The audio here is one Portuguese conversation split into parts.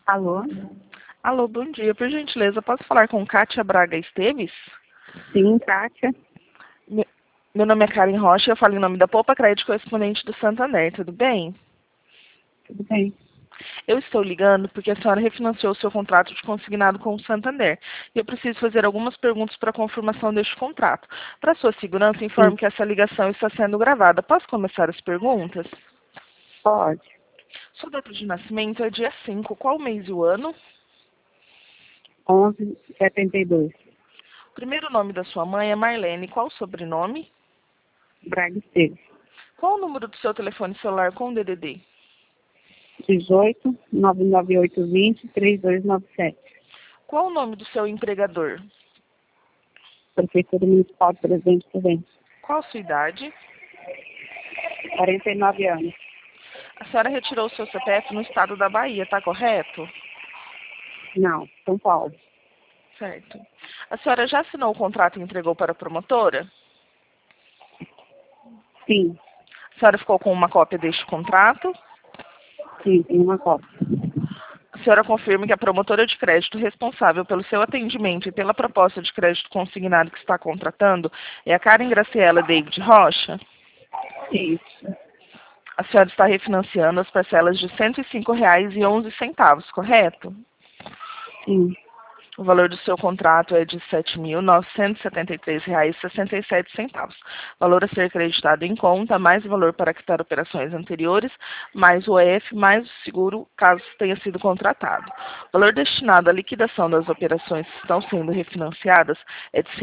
Alô? Alô, bom dia. Por gentileza, posso falar com Kátia Braga Esteves? Sim, Kátia. Me- Meu nome é Karen Rocha, eu falo em nome da Poupa Crédito Correspondente do Santander, tudo bem? Tudo bem? Eu estou ligando porque a senhora refinanciou o seu contrato de consignado com o Santander e eu preciso fazer algumas perguntas para confirmação deste contrato. Para sua segurança, Sim, informo que essa ligação está sendo gravada. Posso começar as perguntas? pode. Sua data de nascimento é dia 5. Qual o mês e o ano? 11,72. O primeiro nome da sua mãe é Marlene. Qual o sobrenome? Braga Esteves. Qual o número do seu telefone celular com DDD? 18 99820 3297. Qual o nome do seu empregador? Prefeitura Municipal de Presidente Prudente. Qual a sua idade? 49 anos. A senhora retirou o seu CPF no estado da Bahia, tá correto? Não, São Paulo. Certo. A senhora já assinou o contrato e entregou para a promotora? Sim, A senhora ficou com uma cópia deste contrato? sim, tem uma cópia. A senhora confirma que a promotora de crédito responsável pelo seu atendimento e pela proposta de crédito consignado que está contratando é a Karen Graciela David Rocha? Isso. A senhora está refinanciando as parcelas de R$ 105,11, correto? Sim, O valor do seu contrato é de R$ 7.973,67. Valor a ser creditado em conta, mais o valor para quitar operações anteriores, mais o EF, mais o seguro, caso tenha sido contratado. O valor destinado à liquidação das operações que estão sendo refinanciadas é de R$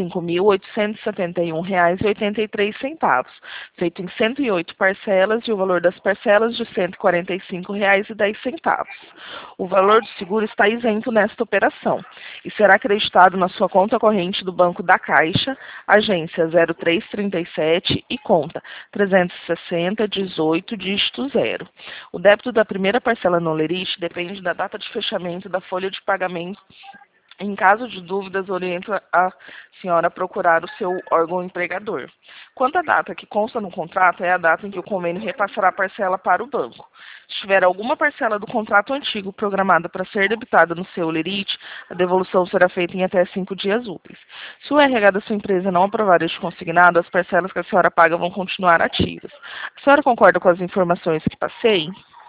5.871,83, feito em 108 parcelas e o valor das parcelas de R$ 145,10. O valor do seguro está isento nesta operação e será acreditado na sua conta corrente do Banco da Caixa, agência 0337 e conta 360 18 dígito 0. O débito da primeira parcela no Lerite depende da data de fechamento da folha de pagamento. Em caso de dúvidas, oriento a senhora a procurar o seu órgão empregador. Quanto à data que consta no contrato, é a data em que o convênio repassará a parcela para o banco. Se tiver alguma parcela do contrato antigo programada para ser debitada no seu lerite, a devolução será feita em até 5 dias úteis. Se o RH da sua empresa não aprovar este consignado, as parcelas que a senhora paga vão continuar ativas. A senhora concorda com as informações que passei?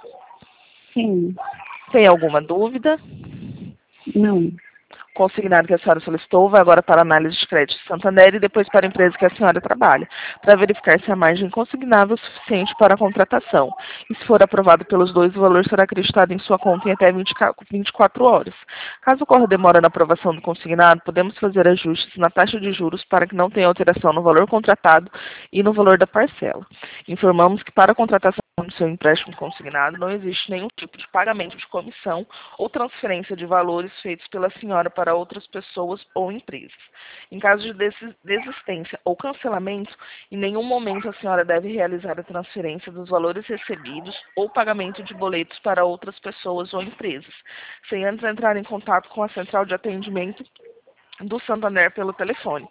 sim. Tem alguma dúvida? Não. Consignado que a senhora solicitou vai agora para a análise de crédito Santander e depois para a empresa que a senhora trabalha, para verificar se a margem consignável é suficiente para a contratação. E se for aprovado pelos dois, o valor será acreditado em sua conta em até 24 horas. Caso ocorra demora na aprovação do consignado, podemos fazer ajustes na taxa de juros para que não tenha alteração no valor contratado e no valor da parcela. Informamos que para a contratação do seu empréstimo consignado não existe nenhum tipo de pagamento de comissão ou transferência de valores feitos pela senhora para outras pessoas ou empresas. Em caso de desistência ou cancelamento, em nenhum momento a senhora deve realizar a transferência dos valores recebidos ou pagamento de boletos para outras pessoas ou empresas, sem antes entrar em contato com a central de atendimento do Santander pelo telefone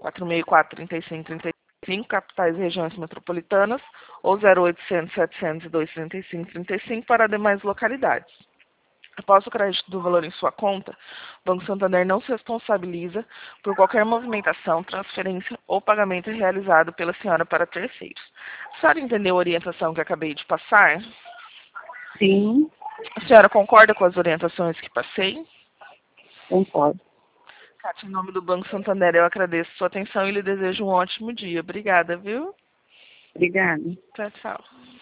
464-3535, capitais e regiões metropolitanas, ou 0800 702 3535 para demais localidades. Após o crédito do valor em sua conta, o Banco Santander não se responsabiliza por qualquer movimentação, transferência ou pagamento realizado pela senhora para terceiros. A senhora entendeu a orientação que acabei de passar? Sim, A senhora concorda com as orientações que passei? concordo. Kátia, em nome do Banco Santander, eu agradeço sua atenção e lhe desejo um ótimo dia. Obrigada, viu? Obrigada. Tchau, tchau.